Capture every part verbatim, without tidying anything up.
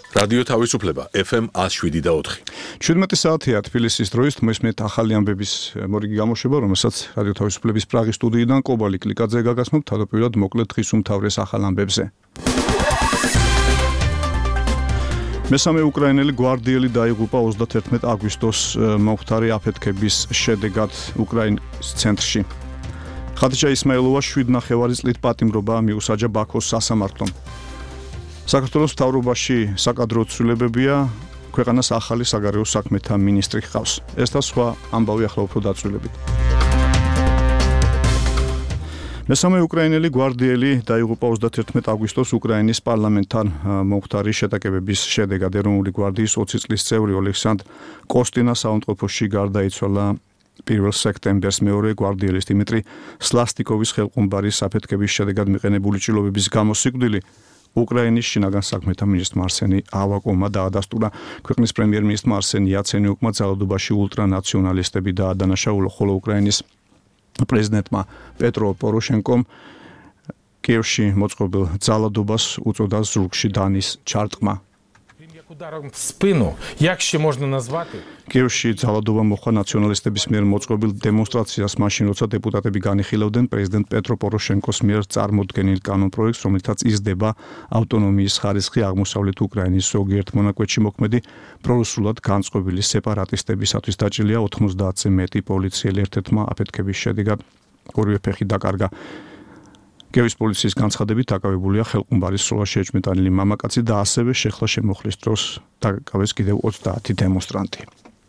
რადიო თავისუფლება ეფ ემ one oh seven და four. შვიდმეტი საათია თბილისის დროის მოისმენთ ახალი ამბების მორიგი გამოშვება, რომელსაც რადიო თავისუფლების პრაღის სტუდიიდან კობალი კლიკაძე გაგაცნობ თავდაპირველად მოკლედ დღის უმთავრეს ახალ ამბებზე. მესამე უკრაინელი გვარდიელი დაიღუპა ოცდაათერთმეტი აგვისტოს მომხდარი აფეთქების შედეგად უკრაინის ცენტრში. ხადიჯა ისმაილოვა შვიდ ნახევარი წლით პატიმრობა მიუსაჯა ბაქოს სასამართლომ. საქართველოს მთავრობაში საკადრო ცვლილებებია, ქვეყანას ახალი საგარეო საქმეთა მინისტრი ჰყავს. ეს და სხვა ამბავი ახლა უფრო დაწვრილებით. მესამე უკრაინელი გვარდიელი დაიღუპა ოცდაათერთმეტი აგვისტოს უკრაინის პარლამენტთან მომხდარი შეტაკებების შედეგად. ეროვნული გვარდიის ოცი წლის წევრი ოლექსანდრ კოსტინა საავადმყოფოში გარდაიცვალა პირველ სექტემბერს. მეორე გვარდიელის დიმიტრი სლასტიკოვის ხელყუმბარის საფეთქების შედეგად მიყენებული ჭრილობების გამო სიკვდილი უკრაინის შინაგან საქმეთა მინისტრმა არსენი ავაკოვმა დაადასტურა. ქვეყნის პრემიერ-მინისტრმა არსენ იაცენიუკმა ძალადობაში ულტრანაციონალისტები დაადანაშაულა, ხოლო უკრაინის პრეზიდენტმა პეტრო პოროშენკომ კიევში მოწყობილ ძალადობას უწოდა ზურგში დანის ჩარტყმა. Ударом в спину, як ще можна назвати? კიევში ძალადობა მოხდა ნაციონალისტების მიერ მოწყობილ დემონსტრაციას, მაშინ როცა დეპუტატები განიხილავდნენ პრეზიდენტ პეტრო პოროშენკოს მიერ წარმოდგენილ კანონპროექტს, რომლითაც იზრდება ავტონომიის ხარისხი აღმოსავლეთ უკრაინის ზოგიერთ მონაკვეთში მოქმედი პრორუსულად განწყობილი სეპარატისტებისათვის. დაჭრილია ოთხმოცდაათზე მეტი პოლიციელი. ერთ-ერთმა აფეთქების შედეგად ორივე ფეხი დაკარგა. კიევის პოლიციის განცხადებით დაკავებულია ხელყუმბარის სროლაში ეჭვმიტანილი მამაკაცი და ასევე შეხლა შემოხლის დროს დაკავეს კიდევ ოცდაათი დემონსტრანტი.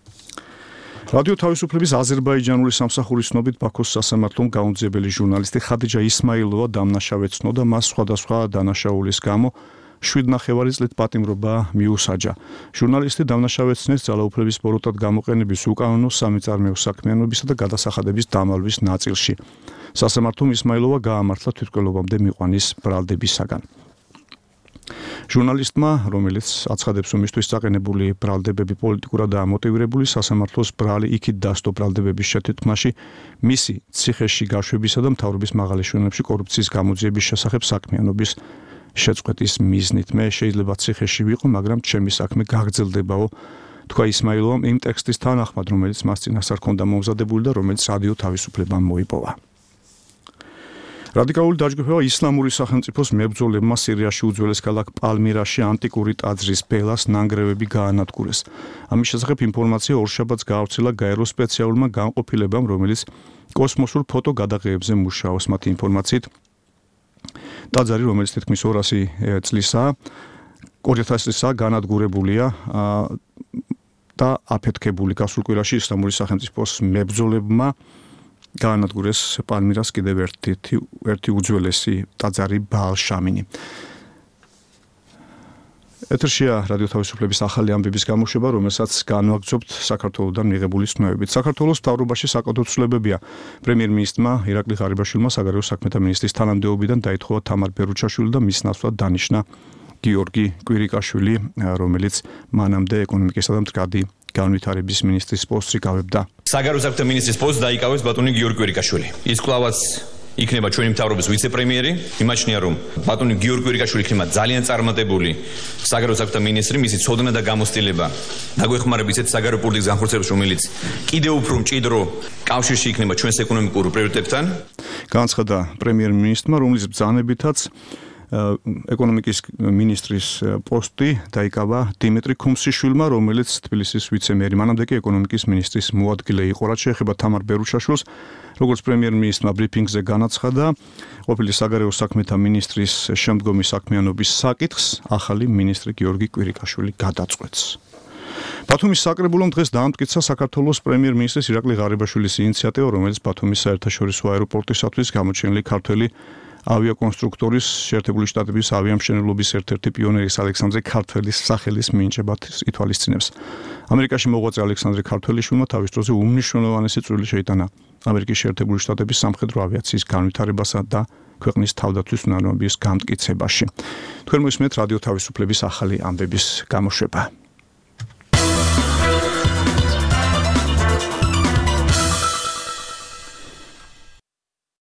რადიო თავისუფლების აზერბაიჯანული სამსახურის ცნობით ბაქოს სასამართლომ გაუნძიებელი ჟურნალისტი ხადიჯა ისმაილოვა დამნაშავედ ცნო და მას სხვადასხვა დანაშაულის გამო შვიდ ნახევარი წლით პატიმრობა მიუსაჯა. ჟურნალისტი დამნაშავედ ცნეს ძალაუფლების ბოროტად გამოყენების უკანონო სამიწარმეო საქმიანობისა და გადასახადების დამალვის ნაწილში. სასამართლომ ისმაილოვა გაამართლა თვითმკვლელობამდე მიყვანის ბრალდებისაგან. ჟურნალისტმა, რომელიც აცხადებს, რომ მისთვის წაყენებული ბრალდებები პოლიტიკურადაა მოტივირებული, სასამართლოს ბრალი იქით დასდო ბრალდებების შეთანხმაში მისი ციხეში გაშვებისა და მთავრობის მაღალი შენებში კორუფციის გამოძიების შესახებ საქმიანობის შეწყვეტის მიზნით. მე შეიძლება ციხეში ვიყო, მაგრამ ჩემი საქმე გაგრძელდებაო, თქვა ისმაილოვამ იმ ტექსტის თანახმად, რომელიც მას წინასწარ ჰქონდა მომზადებული და რომელიც რადიო თავისუფლებამ მოიპოვა. რადიკალური დაჯგუფება ისლამური სახელმწიფოს მებრძოლებმა სირიაში უძველეს ქალაქ პალმირაში ანტიკური ტაძრის ბელას ნანგრევები გაანადგურეს. ამის შესახებ ინფორმაცია ორშაბათს გაავრცელა გაერო სპეციალურმა განყოფილებამ, რომელიც კოსმოსურ ფოტო გადაღებებზე მუშაობს. მათი ინფორმაციით ტაძარი, რომელიც თითქმის ორასი წლისაა, ორი ათასი წლისაა განადგურებულია და აფეთქებული. გასულ კვირაში ისლამური სახელმწიფოს მებრძოლებმა გაანადგურეს პალმირას კიდევ ერთი ერთი უძველესი ტაძარი ბაალ-შამინი. ეთერშია რადიო თავისუფლების ახალი ამბების გამოშვება, რომელსაც განვაგრძობთ საქართველოსთან მიღებული ცნობებით. საქართველოს მთავრობაში საკადრო ცვლილებებია. პრემიერ-მინისტრმა ირაკლი ღარიბაშვილმა საგარეო საქმეთა მინისტრის თანამდებობიდან დაითხოვა თამარ ბერუჩაშვილი და მის ნაცვლად დანიშნა გიორგი კვირიკაშვილი, რომელიც მანამდე ეკონომიკისა და მდგრადი განვითარების მინისტრის პოსტს იკავებდა. საგარეო საქმეთა მინისტრის პოსტს დაიკავეს ბატონი გიორგი კვირიკაშვილი. ის კვლავაც იქნება ჩვენი მთავრობის ვიცე-პრემიერი. იმაჩნია, რომ ბატონი გიორგი კვირიკაშვილი იქნება ძალიან წარმატებული საგარეო საქმეთა მინისტრი, მისი ცოდნა და გამოცდილება დაგვეხმარება ისეთ საგარეო პოლიტიკის განხორციელებას, რომელიც კიდევ უფრო მჭიდრო კავშირში იქნება ჩვენს ეკონომიკურ პრიორიტეტებთან. განაცხადა პრემიერ-მინისტრმა, რომლის ბრძანებითაც ეკონომიკის მინისტრის პოსტი დაიკავა დიმიტრი ქუმსიშვილმა, რომელიც თბილისის ვიცე-მერი, მანამდე კი ეკონომიკის მინისტრის მოადგილე იყო. რაც შეეხება თამარ ბერუჩაშვილს, როგორც პრემიერ-მინისტრმა ბრიფინგზე განაცხადა, ყოფილი საგარეო საქმეთა მინისტრის შემდგომი საქმიანობის საკითხს ახალი მინისტრი გიორგი კვირიკაშვილი გადაწყვეტს. ბათუმის საკრებულომ დღეს დაამტკიცა საქართველოს პრემიერ-მინისტრის ირაკლი ღარიბაშვილის ინიციატივა, რომელიც ბათუმის საერთაშორისო აეროპორტისათვის გამოჩენილი ქართველი ავიაკონსტრუქტორის შეერთებული შტატების ავიამშენებლობის ერთ-ერთი პიონერის ალექსანდრე ქართველის სახელის მინიჭებას ითვალისწინებს. ამერიკაში მოღვაწე ალექსანდრე ქართველიშვილმა თავის დროზე უმნიშვნელოვანესი წვლილი შეიტანა ამერიკის შეერთებული შტატების სამხედრო ავიაციის განვითარებასა და ქვეყნის თავდაცვის უნარობის გამტკიცებაში. თქვენ მოისმენთ რადიო თავისუფლების ახალი ამბების გამოშვება.